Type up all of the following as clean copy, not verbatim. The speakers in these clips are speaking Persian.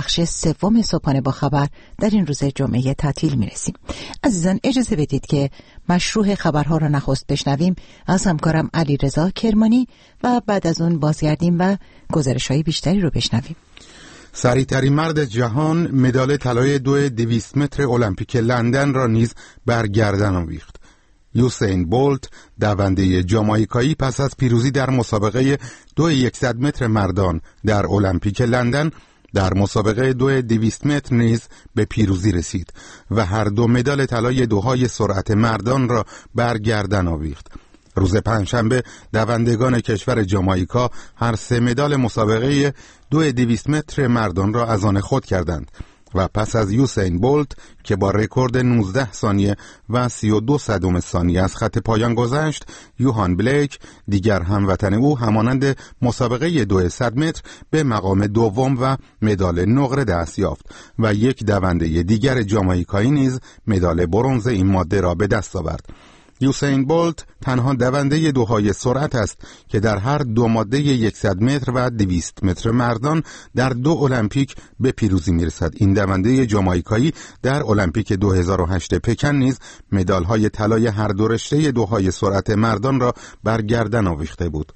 بخش سوم صبحانه با خبر در این روز جمعه تعطیل میرسیم. عزیزان اجازه بدید که مشروع خبرها را نخست بشنویم از همکارم علیرضا کرمانی و بعد از اون بازگردیم و گزارش‌های بیشتری رو بشنویم. سریع‌ترین مرد جهان مدال طلای 200 متر المپیک لندن را نیز بر گردن آویخت. یوسین بولت دونده جامائیکایی پس از پیروزی در مسابقه 2100 متر مردان در المپیک لندن در مسابقه 200 متر نیز به پیروزی رسید و هر دو مدال طلای دوهای سرعت مردان را بر گردن آویخت. روز پنجشنبه دوندگان کشور جامائیکا هر 3 مدال مسابقه 200 متر مردان را از آن خود کردند و پس از یوسین بولت که با رکورد 19 ثانیه و 32 صدم ثانیه از خط پایان گذشت، یوهان بلیک دیگر هموطن او همانند مسابقه 200 متر به مقام دوم و مدال نقره دست یافت و یک دونده دیگر جامائیکایی نیز مدال برنز این ماده را به دست آورد. یوسین بولت تنها دونده دوهای سرعت است که در هر دو ماده 100 متر و 200 متر مردان در 2 المپیک به پیروزی میرسد. این دونده جامائیکایی در المپیک 2008 پکن نیز مدال‌های طلای هر دو رشته دوهای سرعت مردان را بر گردن آویخته بود.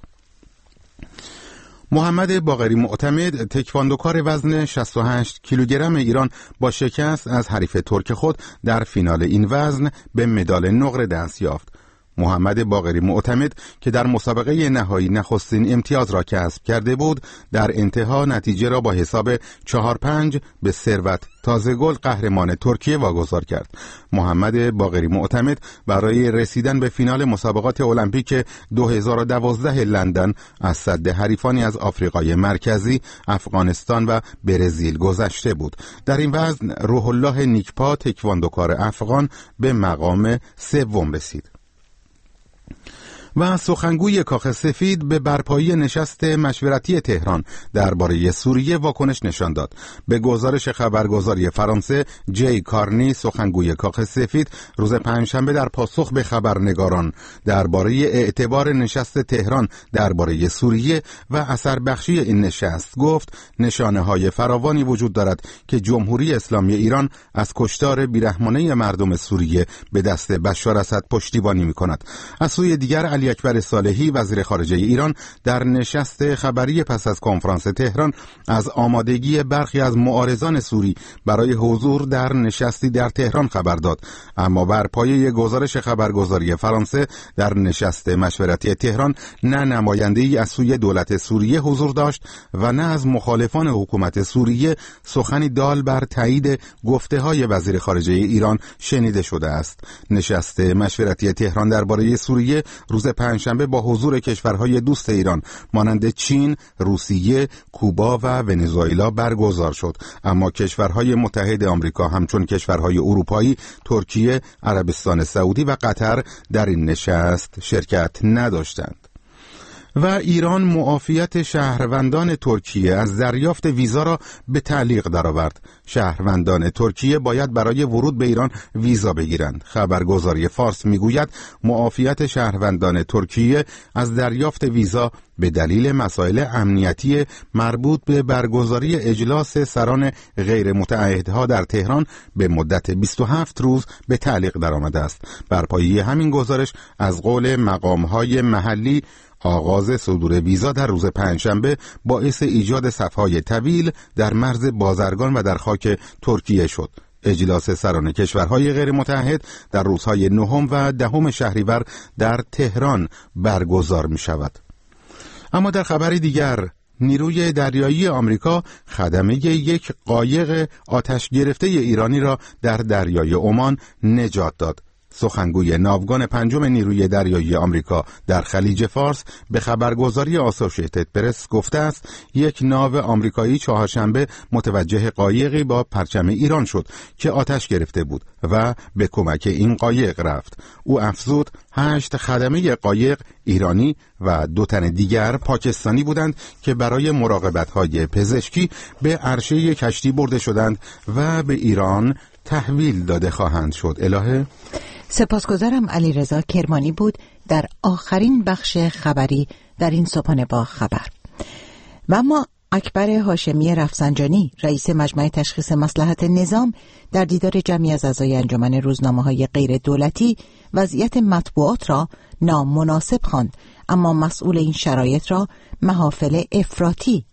محمد باقری معتمد تکواندوکار وزن 68 کیلوگرم ایران با شکست از حریف ترک خود در فینال این وزن به مدال نقره دست یافت. محمد باقری معتمد که در مسابقه نهایی نخستین امتیاز را کسب کرده بود، در انتها نتیجه را با حساب 4-5 به ثروت تازه‌گل قهرمان ترکیه واگذار کرد. محمد باقری معتمد برای رسیدن به فینال مسابقات المپیک 2012 لندن از سد حریفانی از آفریقای مرکزی، افغانستان و برزیل گذشته بود. در این وزن روح الله نیکپا تکواندوکار افغان به مقام سوم رسید. و سخنگوی کاخ سفید به برپایی نشست مشورتی تهران درباره سوریه واکنش نشان داد. به گزارش خبرگزاری فرانسه، جی کارنی سخنگوی کاخ سفید روز پنجشنبه در پاسخ به خبرنگاران درباره اعتبار نشست تهران درباره سوریه و اثر بخشی این نشست گفت نشانه‌های فراوانی وجود دارد که جمهوری اسلامی ایران از کشتار بیرحمانه مردم سوریه به دست بشار اسد پشتیبانی می‌کند. از سوی دیگر علی اکبر صالحی وزیر خارجه ایران در نشست خبری پس از کنفرانس تهران از آمادگی برخی از معارضان سوری برای حضور در نشستی در تهران خبر داد، اما بر پایه گزارش خبرگزاری فرانسه در نشست مشورتی تهران نه نماینده‌ای از سوی دولت سوریه حضور داشت و نه از مخالفان حکومت سوریه سخنی دال بر تایید گفته‌های وزیر خارجه ایران شنیده شده است. نشست مشورتی تهران درباره سوریه روز پنجشنبه با حضور کشورهای دوست ایران مانند چین، روسیه، کوبا و ونزوئلا برگزار شد، اما کشورهای متحد آمریکا همچون کشورهای اروپایی، ترکیه، عربستان سعودی و قطر در این نشست شرکت نداشتند. و ایران معافیت شهروندان ترکیه از دریافت ویزا را به تعلیق درآورد. شهروندان ترکیه باید برای ورود به ایران ویزا بگیرند. خبرگزاری فارس میگوید معافیت شهروندان ترکیه از دریافت ویزا به دلیل مسائل امنیتی مربوط به برگزاری اجلاس سران غیر متعهدها در تهران به مدت 27 روز به تعلیق درآمده است. بر پایه همین گزارش از قول مقام‌های محلی آغاز صدور ویزا در روز پنجشنبه باعث ایجاد صف‌های طویل در مرز بازرگان و در خاک ترکیه شد. اجلاس سران کشورهای غیر متحد در روزهای 9 و 10 شهریور در تهران برگزار می شود. اما در خبری دیگر، نیروی دریایی آمریکا خدمه یک قایق آتش گرفته ایرانی را در دریای عمان نجات داد. سخنگوی ناوگان 5 نیروی دریایی آمریکا در خلیج فارس به خبرگزاری آسوشیتد پرس گفته است یک ناو آمریکایی چهارشنبه متوجه قایقی با پرچم ایران شد که آتش گرفته بود و به کمک این قایق رفت. او افزود 8 خدمه قایق ایرانی و 2 تن دیگر پاکستانی بودند که برای مراقبت‌های پزشکی به عرشه کشتی برده شدند و به ایران تحویل داده خواهند شد. الهه سپاسگزارم. علیرضا کرمانی بود در آخرین بخش خبری در این صبحانه با خبر. و اما اکبر هاشمی رفسنجانی رئیس مجمع تشخیص مصلحت نظام در دیدار جمعی از اعضای انجمن روزنامه‌های غیر دولتی وضعیت مطبوعات را نامناسب خواند، اما مسئول این شرایط را محافل افراطی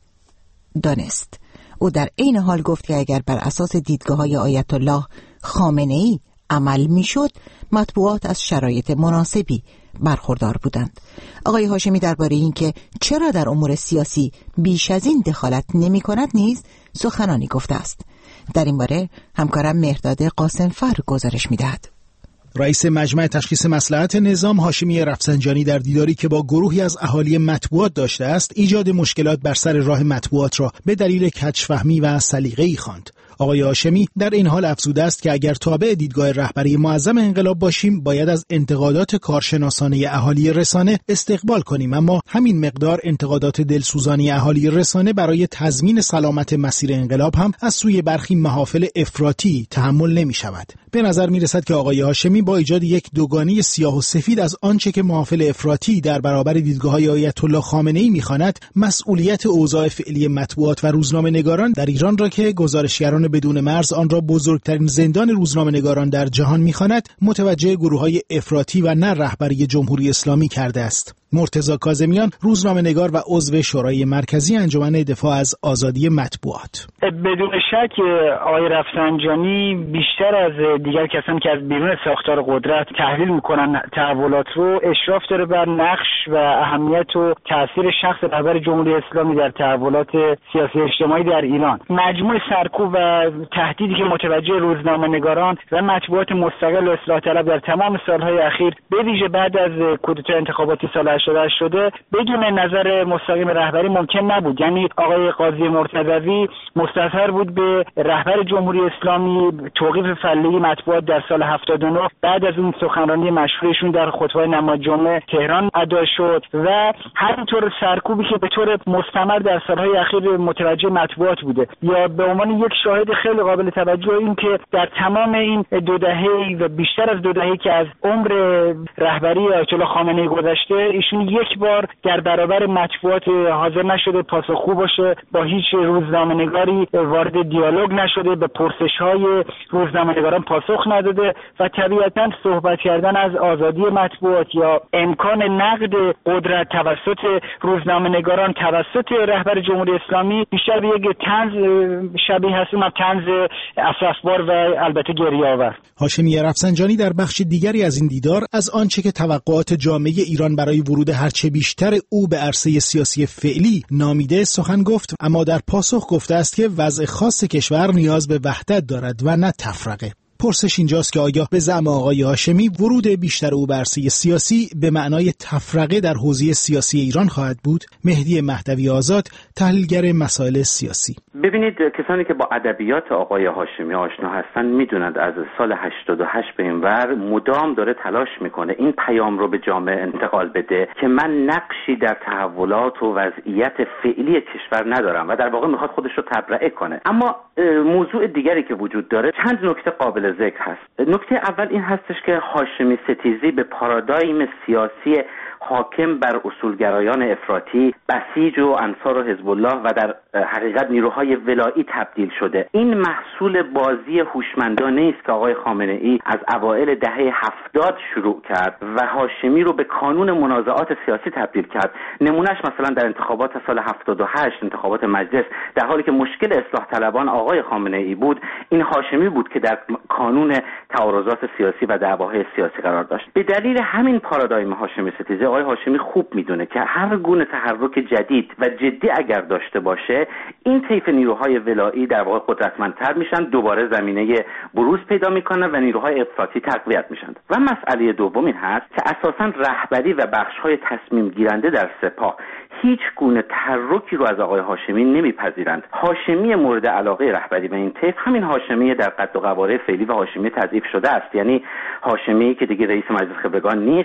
دانست. او در عین حال گفت که اگر بر اساس دیدگاه‌های آیت الله خامنه‌ای عمل می‌شد، مطبوعات از شرایط مناسبی برخوردار بودند. آقای هاشمی درباره این که چرا در امور سیاسی بیش از این دخالت نمی‌کند نیز سخنانی گفته است. در این باره همکارم مهرداد قاسمفر گزارش می‌دهد. رئیس مجمع تشخیص مصلحت نظام هاشمی رفسنجانی در دیداری که با گروهی از اهالی مطبوعات داشته است، ایجاد مشکلات بر سر راه مطبوعات را به دلیل کج‌فهمی و سلیقه‌ای خواند. آقای هاشمی در این حال افزوده است که اگر تابع دیدگاه رهبری معظم انقلاب باشیم، باید از انتقادات کارشناسانه اهالی رسانه استقبال کنیم، اما همین مقدار انتقادات دلسوزانی اهالی رسانه برای تضمین سلامت مسیر انقلاب هم از سوی برخی محافل افراطی تحمل نمی شود. به نظر می رسد که آقای هاشمی با ایجاد یک دوگانه سیاه و سفید از آنچه که محافل افراطی در برابر دیدگاه‌های آیت الله خامنه‌ای می‌خواند، مسئولیت اوضاع فعلی مطبوعات و روزنامه‌نگاران در ایران را که گزارشگران بدون مرز آن را بزرگترین زندان روزنامه‌نگاران در جهان می‌خواند، متوجه گروه‌های افراطی و نه رهبری جمهوری اسلامی کرده است. مرتضی کاظمیان، روزنامه‌نگار و عضو شورای مرکزی انجمن دفاع از آزادی مطبوعات: بدون شک آقای رفسنجانی بیشتر از دیگر کسانی که از بیرون ساختار قدرت تحلیل میکنن تحولات رو، اشراف داره بر نقش و اهمیت و تاثیر شخص رهبر جمهوری اسلامی در تحولات سیاسی اجتماعی در ایران. مجموع سرکوب و تهدیدی که متوجه روزنامه‌نگاران و مطبوعات مستقل و اصلاح طلب در تمام سالهای اخیر به ویژه بعد از کودتای انتخاباتی سال 88 شده، بدون نظر مستقیم رهبری ممکن نبود. یعنی آقای قاضی مرتضوی مستظهر بود به رهبر جمهوری اسلامی توقیف فعلی مطبوعات در سال 79 بعد از اون سخنرانی مشهورشون در خطبه نماز جمعه تهران ادا شد و همینطور سرکوبی که به طور مستمر در سالهای اخیر متوجه مطبوعات بوده. یا به عنوان یک شاهد خیلی قابل توجه این که در تمام این 2 دهه و بیشتر از 2 دهه که از عمر رهبری آیت الله خامنه‌ای گذشته، ایشون یک بار در برابر مطبوعات حاضر نشده پاسخگو باشه، با هیچ روزنامه‌نگاری وارد دیالوگ نشده، به پرسش‌های روزنامه‌نگاران پاسخ نداده و طبیعتاً صحبت کردن از آزادی مطبوعات یا امکان نقد قدرت توسط روزنامه‌نگاران توسط رهبر جمهوری اسلامی بیشتر به یک طنز شبیه هست، اونم طنز اسفبار و البته گریه‌آور. هاشمی رفسنجانی در بخش دیگری از این دیدار از آنچه که توقعات جامعه ایران برای ورود هرچه بیشتر او به عرصه سیاسی فعلی نامیده سخن گفت، اما در پاسخ گفته است که وضع خاص کشور نیاز به وحدت دارد و نه تفرقه. پرسش اینجاست که آیا به زعم آقای هاشمی ورود بیشتر او به عرصه سیاسی به معنای تفرقه در حوزه سیاسی ایران خواهد بود؟ مهدی مهدوی آزاد، تحلیلگر مسائل سیاسی: ببینید، کسانی که با ادبیات آقای هاشمی آشنا هستن میدونند از سال 88 به این ور مدام داره تلاش میکنه این پیام رو به جامعه انتقال بده که من نقشی در تحولات و وضعیت فعلی کشور ندارم و در واقع میخواد خودش رو تبرئه کنه. اما موضوع دیگری که وجود داره، چند نکته قابل ذکر هست. نکته اول این هستش که هاشمی ستیزی به پارادایم سیاسی حاکم بر اصولگرایان افراطی، بسیج و انصار و حزب الله و در حقیقت نیروهای ولایی تبدیل شده. این محصول بازی هوشمندانه است که آقای خامنه‌ای از اوایل دهه 70 شروع کرد و هاشمی رو به کانون منازعات سیاسی تبدیل کرد. نمونهش مثلا در انتخابات سال 78 انتخابات مجلس، در حالی که مشکل اصلاح طلبان آقای خامنه‌ای بود، این هاشمی بود که در کانون تعارضات سیاسی و دعواهای سیاسی قرار داشت. به دلیل همین پارادایم هاشمی ستیزی، آقای هاشمی خوب میدونه که هر گونه تحرک جدید و جدی اگر داشته باشه، این طیف نیروهای ولایی در واقع قدرتمندتر میشن، دوباره زمینه بروز پیدا میکنن و نیروهای افراطی تقویت میشن. و مسئله دوم این هست که اساساً رهبری و بخش‌های تصمیم گیرنده در سپاه هیچ گونه تحرکی رو از آقای هاشمی نمیپذیرند. هاشمی مورد علاقه رهبری و این طیف همین هاشمی در قد و قواره فعلی و هاشمی تضعیف شده است. یعنی هاشمی که دیگه رئیس مجلس خبرگان نیست،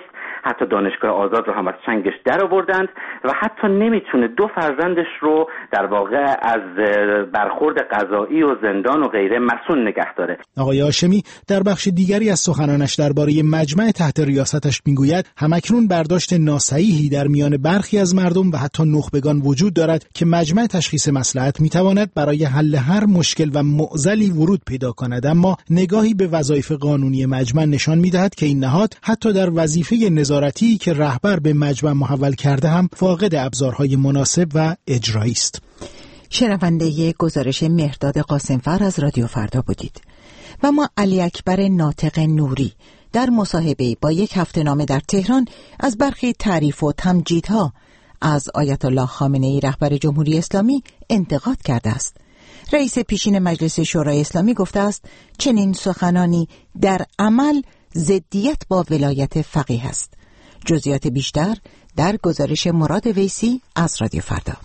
حتی دانشگاه آزاد رو هم از چنگش در آوردند و حتی نمیتونه 2 فرزندش رو در واقع از برخورد قضایی و زندان و غیره مسئول نگه داره. آقای هاشمی در بخش دیگری از سخنانش درباره مجمع تحت ریاستش میگوید همکنون برداشت ناصحیحی در میان برخی از مردم و حتی نخبگان وجود دارد که مجمع تشخیص مصلحت میتواند برای حل هر مشکل و معضلی ورود پیدا کند، اما نگاهی به وظایف قانونی مجمع نشان میدهد که این نهاد حتی در وظیفه نظارتی که رهبر به مجمع محول کرده هم فاقد ابزارهای مناسب و اجرایی است. شنونده گزارش مهرداد قاسمفر از رادیو فردا بودید. و ما علی اکبر ناطق نوری در مصاحبه با یک هفته‌نامه در تهران از برخی تعریف و تمجیدها از آیت الله خامنه‌ای رهبر جمهوری اسلامی انتقاد کرده است. رئیس پیشین مجلس شورای اسلامی گفته است چنین سخنانی در عمل ضدیت با ولایت فقیه است. جزئیات بیشتر در گزارش مراد ویسی از رادیو فردا.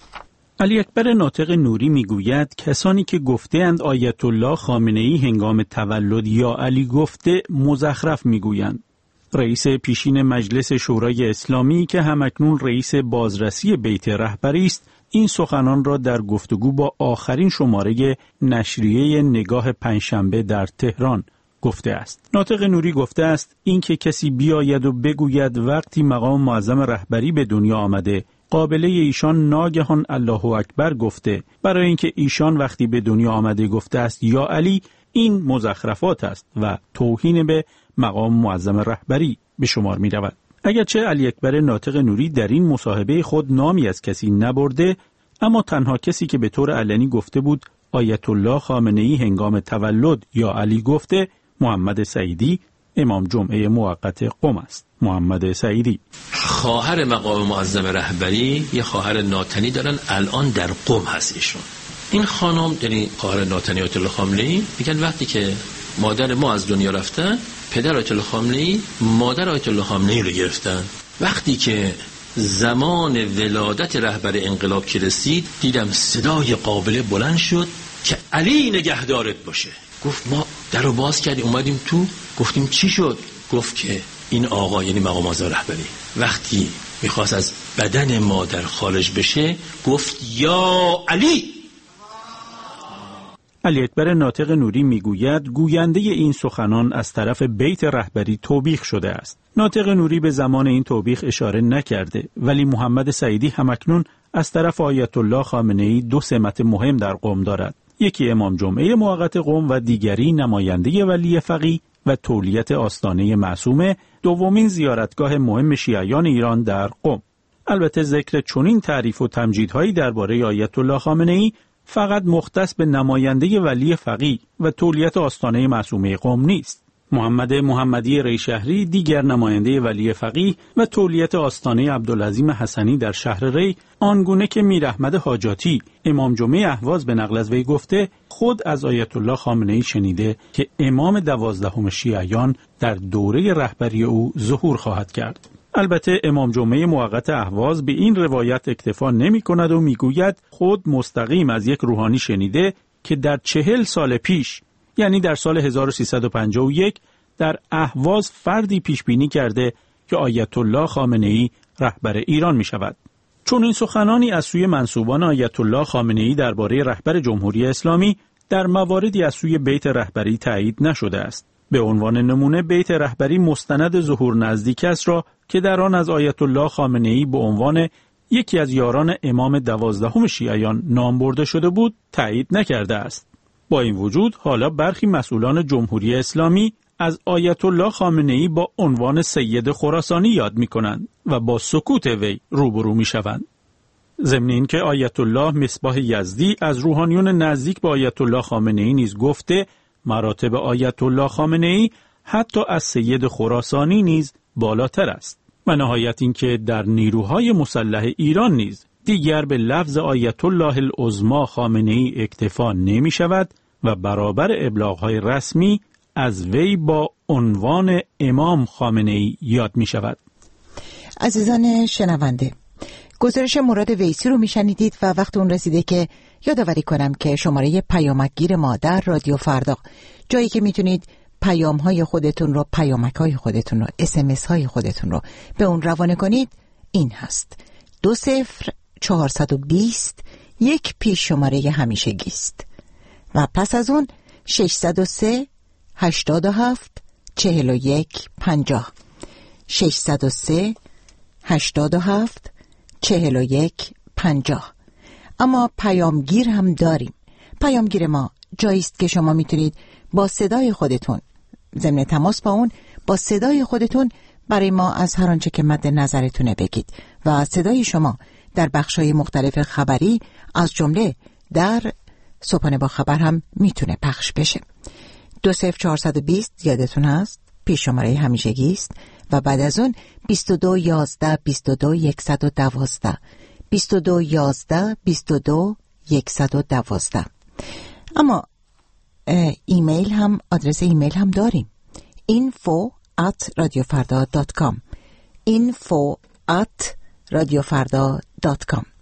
علی اکبر ناطق نوری میگوید کسانی که گفته‌اند آیت الله خامنه‌ای هنگام تولد یا علی گفته مزخرف میگویند. رئیس پیشین مجلس شورای اسلامی که همکنون رئیس بازرسی بیت رهبری است این سخنان را در گفتگو با آخرین شماره نشریه نگاه پنجشنبه در تهران گفته است. ناطق نوری گفته است این که کسی بیاید و بگوید وقتی مقام معظم رهبری به دنیا آمده قابله ایشان ناگهان الله اکبر گفته برای اینکه ایشان وقتی به دنیا آمده گفته است یا علی، این مزخرفات است و توهین به مقام معظم رهبری به شمار می رود. اگرچه علی اکبر ناطق نوری در این مصاحبه خود نامی از کسی نبرده، اما تنها کسی که به طور علنی گفته بود آیت الله خامنه‌ای هنگام تولد یا علی گفته محمد سعیدی امام جمعه موقت قم است. محمد سعیدی خواهر مقام معظم رهبری یه خواهر ناتنی دارن، الان در قم هست ایشون. این خانم یعنی خواهر ناتنی آیت الله خامنه‌ای میگن وقتی که مادر ما از دنیا رفتن پدر آیت الله خامنه‌ای مادر آیت الله خامنه‌ای رو گرفتن. وقتی که زمان ولادت رهبر انقلاب که رسید دیدم صدای قابله بلند شد که علی نگهدارت باشه. گفت ما در رو باز کردیم اومدیم تو، گفتیم چی شد؟ گفت که این آقا یعنی مقام معظم رهبری وقتی میخواست از بدن مادر خارج بشه گفت یا علی. علی اکبر ناطق نوری میگوید گوینده این سخنان از طرف بیت رهبری توبیخ شده است. ناطق نوری به زمان این توبیخ اشاره نکرده، ولی محمد سعیدی همکنون از طرف آیت الله خامنه‌ای 2 سمت مهم در قم دارد. یکی امام جمعه موقت قم و دیگری نماینده ولی فقیه و تولیت آستانه معصومه، دومین زیارتگاه مهم شیعیان ایران در قم. البته ذکر چنین تعریف و تمجیدهایی درباره آیت الله خامنه‌ای فقط مختص به نماینده ولی فقیه و تولیت آستانه معصومه قم نیست. محمد محمدی ریشهری دیگر نماینده ولی فقیه و تولیت آستانه عبدالعظیم حسنی در شهر ری، آنگونه که میر احمد حاجاتی امام جمعه اهواز به نقل از وی گفته خود از آیت الله خامنه‌ای شنیده که امام 12 شیعیان در دوره رهبری او ظهور خواهد کرد. البته امام جمعه موقت اهواز به این روایت اکتفا نمی کند و می گوید خود مستقیم از یک روحانی شنیده که در 40 سال پیش، یعنی در سال 1351 در اهواز فردی پیش بینی کرده که آیت الله خامنه‌ای رهبر ایران می شود. چون این سخنانی از سوی منسوبان آیت الله خامنه‌ای درباره رهبر جمهوری اسلامی در مواردی از سوی بیت رهبری تایید نشده است. به عنوان نمونه بیت رهبری مستند ظهور نزدیک است را که در آن از آیت الله خامنه‌ای به عنوان یکی از یاران امام 12 شیعیان نام برده شده بود تایید نکرده است. با این وجود حالا برخی مسئولان جمهوری اسلامی از آیت الله خامنه‌ای با عنوان سید خراسانی یاد می‌کنند و با سکوت وی روبرو می‌شوند. ضمن اینکه آیت الله مصباح یزدی از روحانیون نزدیک به آیت الله خامنه‌ای نیز گفته مراتب آیت الله خامنه‌ای حتی از سید خراسانی نیز بالاتر است. و نهایت اینکه در نیروهای مسلح ایران نیز دیگر به لفظ آیت الله العظمی خامنه‌ای اکتفا نمی شود و برابر ابلاغ‌های رسمی از وی با عنوان امام خامنه‌ای یاد می شود. عزیزان شنونده، گزارش مراد ویسی رو می شنیدید و وقت اون رسیده که یادآوری کنم که شماره پیامکگیر ما در رادیو فردا، جایی که میتونید پیام های خودتون رو، پیامک های خودتون رو، SMS های خودتون رو به اون روانه کنید این هست: 20420 یک پیش شماره همیشگی است و پس از اون 603 87 41 50 603 87 41 50. اما پیامگیر هم داریم. پیامگیر ما جایی است که شما میتونید با صدای خودتون، ضمن تماس با اون، با صدای خودتون برای ما از هر آنچه که مد نظرتونه بگید و صدای شما در بخش‌های مختلف خبری از جمله در صبحانه با خبر هم میتونه پخش بشه. 20420 یادتون هست پیش شماره همیشگی است و بعد از اون 22 11 22 112 22 11 22 112. اما ایمیل هم، آدرس ایمیل هم داریم: info@radiofarda.com info@radiofarda.com.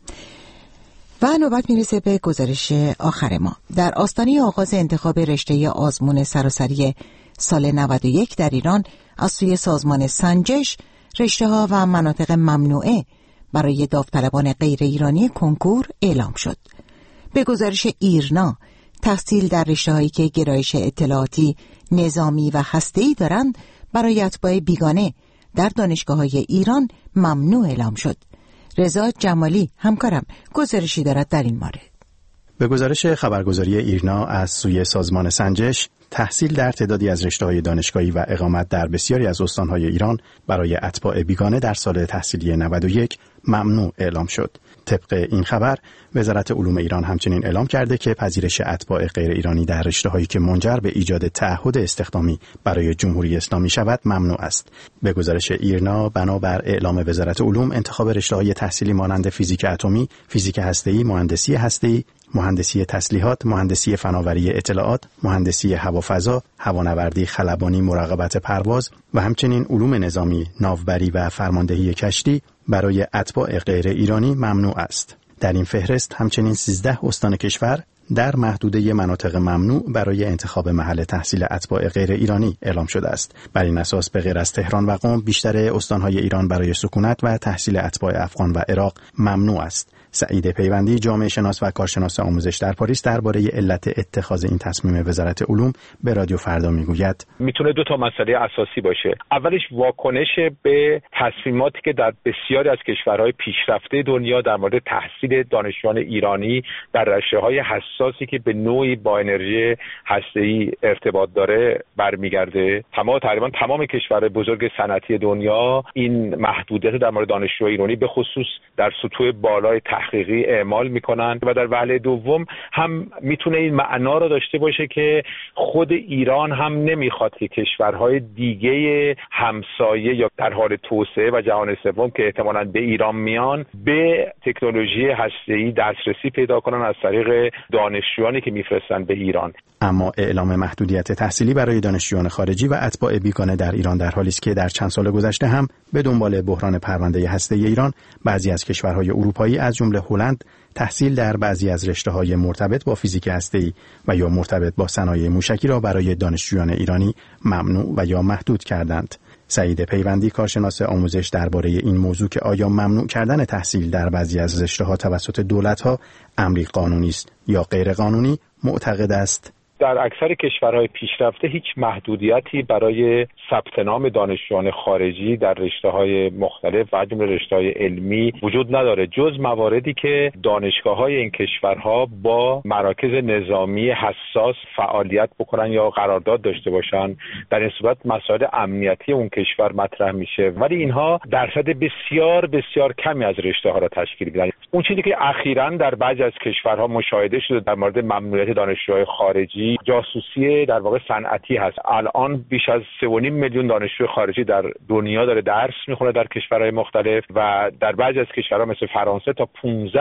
و نوبت میرسه به گزارش آخر ما. در آستانه آغاز انتخاب رشته آزمون سراسری سال 91 در ایران از سوی سازمان سنجش، رشته ها و مناطق ممنوعه برای داوطلبان غیر ایرانی کنکور اعلام شد. به گزارش ایرنا، تحصیل در رشته‌هایی که گرایش اطلاعاتی، نظامی و هسته‌ای دارند برای اتباع بیگانه در دانشگاه‌های ایران ممنوع اعلام شد. رضا جمالی همکارم گزارشی دارد در این مورد. به گزارش خبرگزاری ایرنا از سوی سازمان سنجش، تحصیل در تعدادی از رشته‌های دانشگاهی و اقامت در بسیاری از استان‌های ایران برای اتباع بیگانه در سال تحصیلی 91 ممنوع اعلام شد. طبق این خبر، وزارت علوم ایران همچنین اعلام کرده که پذیرش اتباع غیر ایرانی در رشته‌هایی که منجر به ایجاد تعهد استخدامی برای جمهوری اسلامی شود ممنوع است. به گزارش ایرنا، بنابر اعلام وزارت علوم، انتخاب رشته‌های تحصیلی مانند فیزیک اتمی، فیزیک هسته‌ای، مهندسی هسته‌ای، مهندسی تسلیحات، مهندسی فناوری اطلاعات، مهندسی هوافضا، هوانوردی، خلبانی، مراقبت پرواز و همچنین علوم نظامی، ناوبری و فرماندهی کشتی برای اتباع غیر ایرانی ممنوع است. در این فهرست همچنین 13 استان کشور در محدوده مناطق ممنوع برای انتخاب محل تحصیل اتباع غیر ایرانی اعلام شده است. بر این اساس به غیر از تهران و قم، بیشتر استان‌های ایران برای سکونت و تحصیل اتباع افغان و عراق ممنوع است. سعید پیوندی، جامعه شناس و کارشناس آموزش در پاریس، درباره علت اتخاذ این تصمیم وزارت علوم به رادیو فردا میگوید: میتونه دو تا مسئله اساسی باشه. اولش واکنش به تصمیماتی که در بسیاری از کشورهای پیشرفته دنیا در مورد تحصیل دانشجویان ایرانی در رشته‌های حساسی که به نوعی با انرژی هسته‌ای ارتباط داره برمیگرده. تقریبا تمام کشورهای بزرگ صنعتی دنیا این محدودیت در مورد دانشجوی ایرانی به خصوص در سطوح بالای تحقیقی اعمال میکنن و در وهله دوم هم میتونه این معنا رو داشته باشه که خود ایران هم نمیخواد که کشورهای دیگه همسایه یا در حال توسعه و جهان سوم که احتمالاً به ایران میان به تکنولوژی هسته‌ای دسترسی پیدا کنن از طریق دانشجویانی که میفرستن به ایران. اما اعلام محدودیت تحصیلی برای دانشجویان خارجی و اتباع بیگانه در ایران در حالی است که در چند سال گذشته هم به دنبال بحران پرونده هسته‌ای ایران، بعضی از کشورهای اروپایی از جمله هلند تحصیل در بعضی از رشته‌های مرتبط با فیزیک هسته‌ای و یا مرتبط با صنایع موشکی را برای دانشجویان ایرانی ممنوع و یا محدود کردند. سعید پیوندی، کارشناس آموزش، درباره این موضوع که آیا ممنوع کردن تحصیل در بعضی از رشته‌ها توسط دولت‌ها امری قانونی است یا غیر قانونی، معتقد است: در اکثر کشورهای پیشرفته هیچ محدودیتی برای ثبت نام دانشجویان خارجی در رشته‌های مختلف و جمله رشته‌های علمی وجود نداره، جز مواردی که دانشگاه‌های این کشورها با مراکز نظامی حساس فعالیت بکنن یا قرارداد داشته باشن. در این صورت مسائل امنیتی اون کشور مطرح میشه، ولی اینها درصد بسیار بسیار کمی از رشته‌ها را تشکیل میدن. اون چیزی که اخیراً در بعضی از کشورها مشاهده شده در مورد ممنوعیت دانشجوهای خارجی، جاسوسی در واقع صنعتی هست. الان بیش از 3.5 میلیون دانشجوی خارجی در دنیا داره درس میخونه در کشورهای مختلف و در بعضی از کشورها مثل فرانسه تا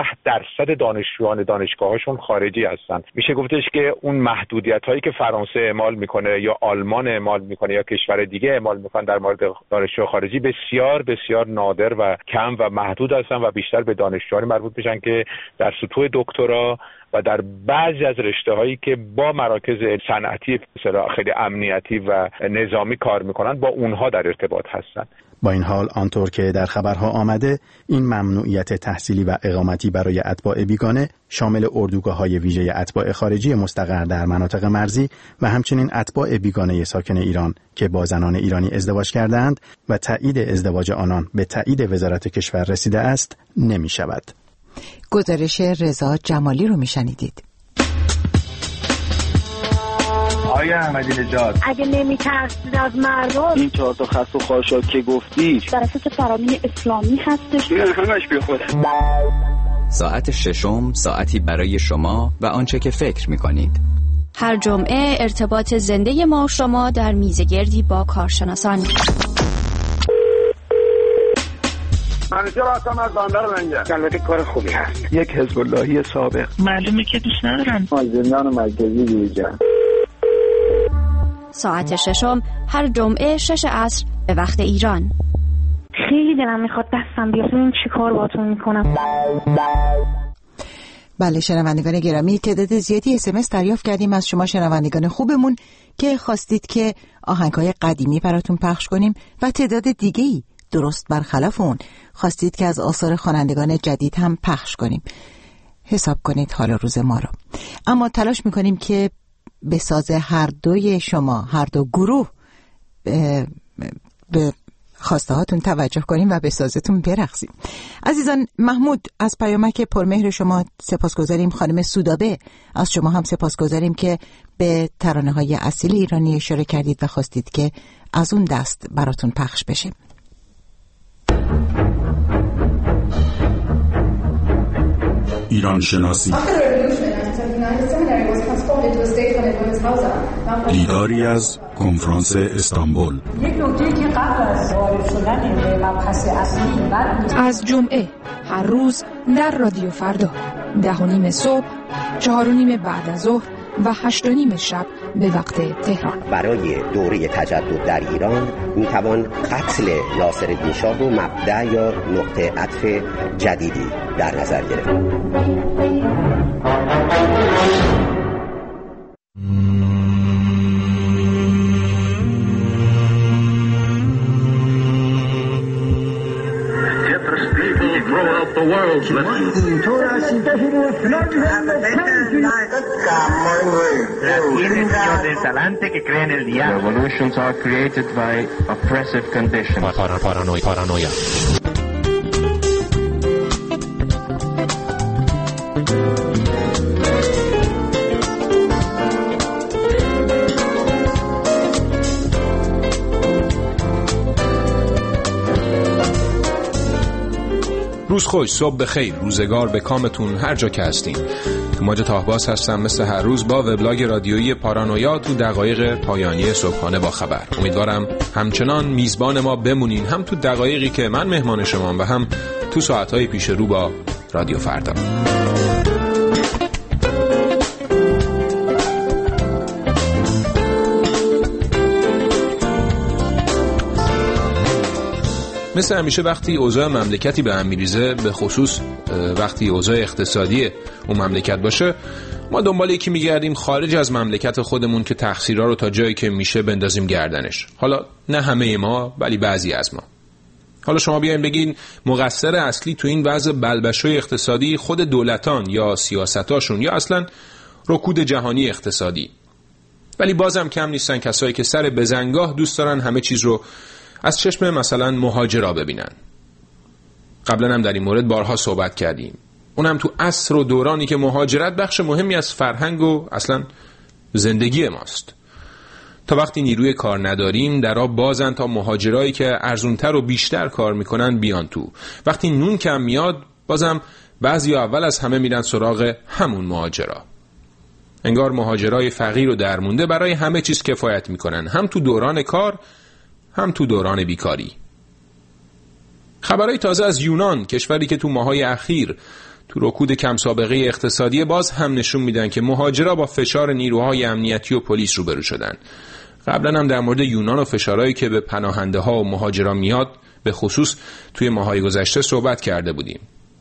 15% دانشجویان دانشگاهاشون خارجی هستن. میشه گفتش که اون محدودیت هایی که فرانسه اعمال میکنه یا آلمان اعمال میکنه یا کشور دیگه اعمال میکنه در مورد دانشجو خارجی بسیار بسیار نادر و کم و محدود هستن و بیشتر به دانشجویان مربوط میشن که در سطوح دکترا و در بعضی از رشته‌هایی که با مراکز صنعتی خیلی امنیتی و نظامی کار میکنن با اونها در ارتباط هستن. با این حال آنطور که در خبرها آمده، این ممنوعیت تحصیلی و اقامتی برای اتباع بیگانه شامل اردوگاه‌های ویژه اتباع خارجی مستقر در مناطق مرزی و همچنین اتباع بیگانه ساکن ایران که با زنان ایرانی ازدواج کردند و تایید ازدواج آنان به تایید وزارت کشور رسیده است نمی شود. گزارش رضا جمالی رو می شنیدید. آیا احمدی نژاد اگه نمی‌ترسید از مردم، این 4 تا خس و خاشاک که گفتی در اساس فرامین اسلامی هستش؟ نه همش بی خود. ساعت ششم ساعتی برای شما و آنچه که فکر می‌کنید. هر جمعه ارتباط زنده ما و شما در میزگردی با کارشناسان. منیجر هستم از بندر منجر. البته کار خوبی هست. یک حزب اللهی سابق. معلومه که دوست ندارن. زندان مرکزی دیجا. ساعت ششم هر جمعه 6 عصر به وقت ایران. خیلی دلم میخواد دستم بیاد ببینم چی کار باهاتون میکنم. بله شنوندگان گرامی، تعداد زیادی SMS دریافت کردیم از شما شنوندگان خوبمون که خواستید که آهنگ‌های قدیمی براتون پخش کنیم و تعداد دیگه‌ای درست برخلاف اون خواستید که از آثار خوانندگان جدید هم پخش کنیم. حساب کنید حال روز ما رو. اما تلاش میکنیم که به ساز هر دوی شما، هر دو گروه به خواسته هاتون توجه کنیم و به سازتون برقصیم. عزیزان، محمود از پیامک پرمهر شما سپاسگزاریم. خانم سودابه از شما هم سپاسگزاریم که به ترانه های اصیل ایرانی اشاره کردید و خواستید که از اون دست براتون پخش بشه. ایران شناسی، دیداری از کنفرانس استانبول. یک نکته که قبل از وارد شدن به مبحث اصلی از جمعه هر روز در رادیو فردا 10:30 صبح، 4:30 بعد از ظهر و 8:30 شب به وقت تهران. برای دوره تجدد در ایران میتوان قتل ناصرالدین شاه رو مبدأ یا نقطه عطف جدیدی در نظر گرفت. Revolutions are created by oppressive conditions. Paranoia. روز خوش، صبح بخیر، روزگار به کامتون هر جا که هستین. توماج تاهباز هستم مثل هر روز با وبلاگ رادیویی پارانویا تو دقایق پایانی صبحانه با خبر. امیدوارم همچنان میزبان ما بمونین، هم تو دقایقی که من مهمان شمام و هم تو ساعتهای پیش رو با رادیو فردا. مثل همیشه وقتی اوضاع مملکتی به هم میریزه، به خصوص وقتی اوضاع اقتصادی اون مملکت باشه، ما دنبال یکی میگردیم خارج از مملکت خودمون که تقصیرها رو تا جایی که میشه بندازیم گردنش. حالا نه همه ما، ولی بعضی از ما. حالا شما بیاین بگین مقصر اصلی تو این وضع بلبشوی اقتصادی خود دولتان یا سیاستاشون یا اصلا رکود جهانی اقتصادی. ولی بازم کم نیستن کسایی که سر بزنگاه دوست دارن همه چیز رو از چشم مثلا مهاجرا ببینن. قبلا هم در این مورد بارها صحبت کردیم. اونم تو عصر و دورانی که مهاجرت بخش مهمی از فرهنگ و اصلا زندگی ماست. تا وقتی نیروی کار نداریم در آب بازن تا مهاجرایی که ارزونتر و بیشتر کار میکنن بیان تو. وقتی نون کم میاد بازم بعضی اول از همه میرن سراغ همون مهاجرا. انگار مهاجرای فقیر و درمونده برای همه چیز کفایت میکنن، هم تو دوران کار هم تو دوران بیکاری. خبرهای تازه از یونان، کشوری که تو ماهای اخیر تو رکود کم سابقه اقتصادی، باز هم نشون میدن که مهاجرا با فشار نیروهای امنیتی و پلیس روبرو شدن. قبلا هم در مورد یونان و فشارهایی که به پناهنده ها و مهاجرا میاد به خصوص توی ماهای گذشته صحبت کرده بودیم.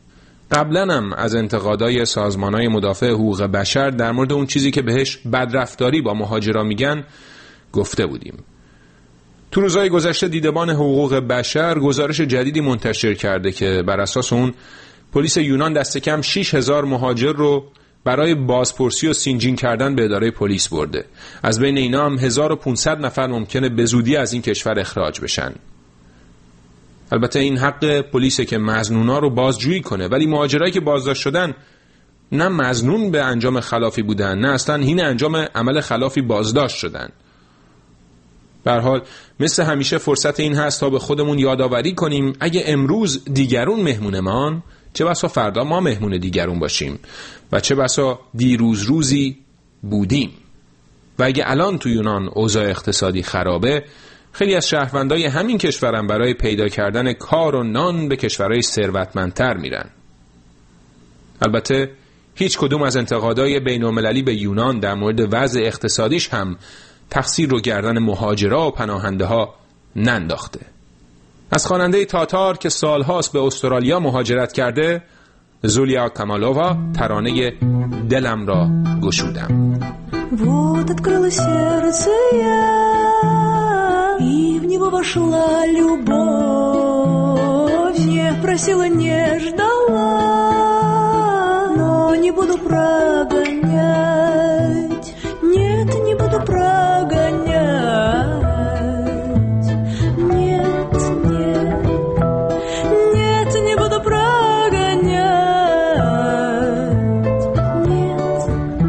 قبلا هم از انتقادای سازمانهای مدافع حقوق بشر در مورد اون چیزی که بهش بدرفتاری با مهاجرا میگن گفته بودیم. تو روزهای گذشته دیدبان حقوق بشر گزارش جدیدی منتشر کرده که بر اساس اون پلیس یونان دست کم 6000 مهاجر رو برای بازپرسی و سینجین کردن به اداره پلیس برده. از بین اینا هم 1500 نفر ممکنه به زودی از این کشور اخراج بشن. البته این حق پلیسه که مظنونا رو بازجویی کنه، ولی مهاجرایی که بازداشت شدن نه مظنون به انجام خلافی بودن، نه اصلا هین انجام عمل خلافی بازداشت شدن. به هر حال مثل همیشه فرصت این هست تا به خودمون یادآوری کنیم اگه امروز دیگرون مهمونمان، چه بسا فردا ما مهمون دیگرون باشیم و چه بسا دیروز روزی بودیم. و اگه الان تو یونان اوضاع اقتصادی خرابه، خیلی از شهروندای همین کشورن برای پیدا کردن کار و نان به کشورهای ثروتمندتر میرن. البته هیچ کدوم از انتقادهای بین‌المللی به یونان در مورد وضع اقتصادیش هم تقصیر رو گردن مهاجرا و پناهنده ها ننداخته. از خواننده تاتار که سالهاست به استرالیا مهاجرت کرده، زولیا کامالووا، ترانه دلم را گشودم. Вот открыла сердце я, и в него вошла любовь. Не просила, не ждала, но не буду прогонять. Нет, не буду прогонять. Нет, нет, нет, не буду прогонять. Нет.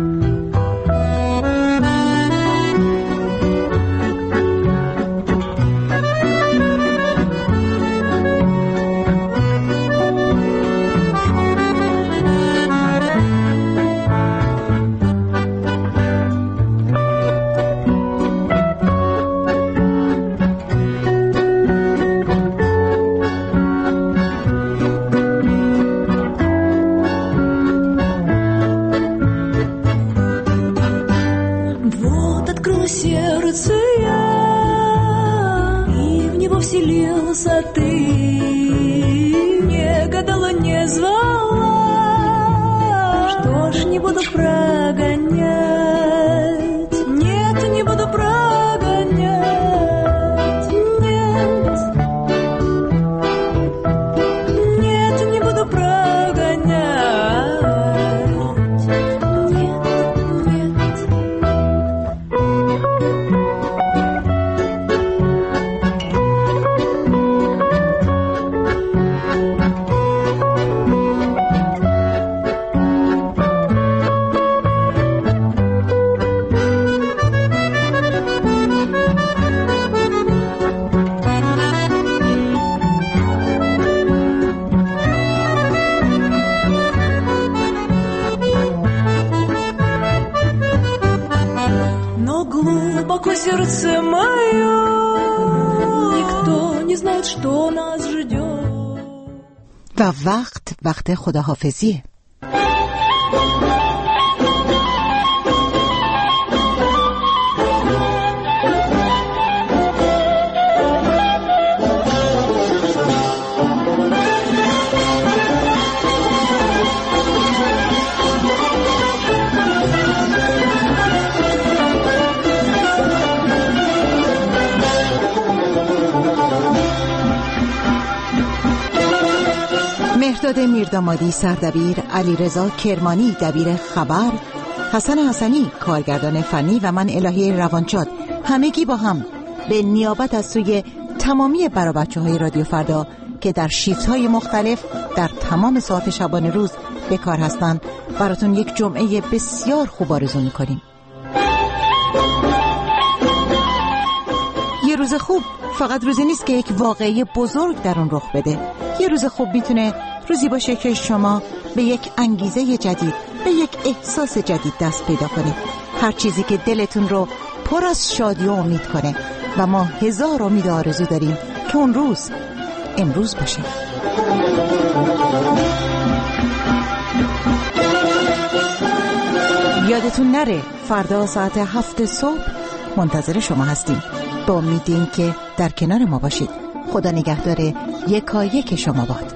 Сердце я, и в него вселился ты. Не гадала, не звала, что ж, не буду прогонять. Нет, не буду прогонять. Нет, нет, не буду прогонять. Нет, нет. Глубоко сердце мое, никто не знает, что нас ждет. و وقت خداحافظیه. مهرداد میردامادی سردبیر، علیرضا کرمانی دبیر خبر، حسن حسنی کارگردان فنی و من الهی روانشاد، همگی با هم به نیابت از سوی تمامی برابچه‌های رادیو فردا که در شیفت‌های مختلف در تمام ساعت شبانه روز به کار هستند، براتون یک جمعه بسیار خوب آرزو می‌کنیم. یه روز خوب فقط روزی نیست که یک واقعه بزرگ در اون رخ بده. یه روز خوب میتونه روزی باشه که شما به یک انگیزه جدید، به یک احساس جدید دست پیدا کنید. هر چیزی که دلتون رو پر از شادی و امید کنه و ما هزار امید آرزو داریم که اون روز امروز باشه. یادتون نره فردا ساعت 7 صبح منتظر شما هستیم. با امیدیم که در کنار ما باشید. خدا نگهدار یکایک شما باد.